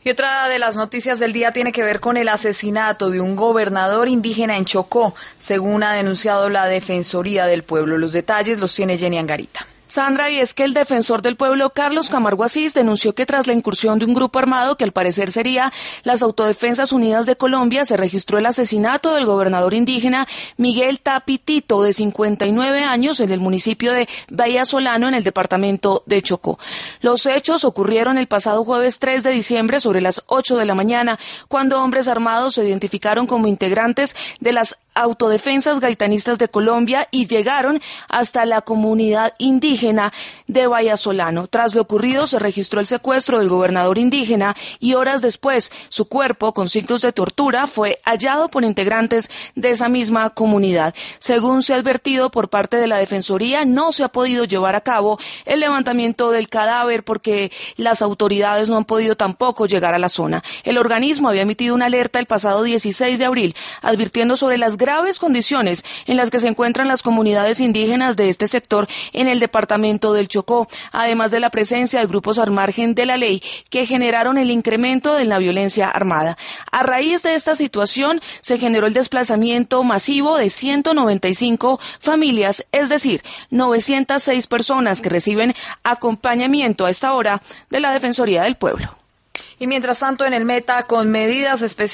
Y otra de las noticias del día tiene que ver con el asesinato de un gobernador indígena en Chocó, según ha denunciado la Defensoría del Pueblo. Los detalles los tiene Jenny Angarita. Sandra, y es que el defensor del pueblo, Carlos Camargo Asís, denunció que tras la incursión de un grupo armado, que al parecer sería las Autodefensas Unidas de Colombia, se registró el asesinato del gobernador indígena Miguel Tapi Tito, de 59 años, en el municipio de Bahía Solano, en el departamento de Chocó. Los hechos ocurrieron el pasado jueves 3 de diciembre, sobre las 8 de la mañana, cuando hombres armados se identificaron como integrantes de las Autodefensas Gaitanistas de Colombia y llegaron hasta la comunidad indígena de Bahía Solano. Tras lo ocurrido se registró el secuestro del gobernador indígena y horas después su cuerpo, con signos de tortura, fue hallado por integrantes de esa misma comunidad. Según se ha advertido por parte de la Defensoría, no se ha podido llevar a cabo el levantamiento del cadáver porque las autoridades no han podido tampoco llegar a la zona. El organismo había emitido una alerta el pasado 16 de abril advirtiendo sobre las graves condiciones en las que se encuentran las comunidades indígenas de este sector en el departamento del Chocó, además de la presencia de grupos al margen de la ley que generaron el incremento de la violencia armada. A raíz de esta situación se generó el desplazamiento masivo de 195 familias, es decir, 906 personas que reciben acompañamiento a esta hora de la Defensoría del Pueblo. Y mientras tanto, en el Meta, con medidas especiales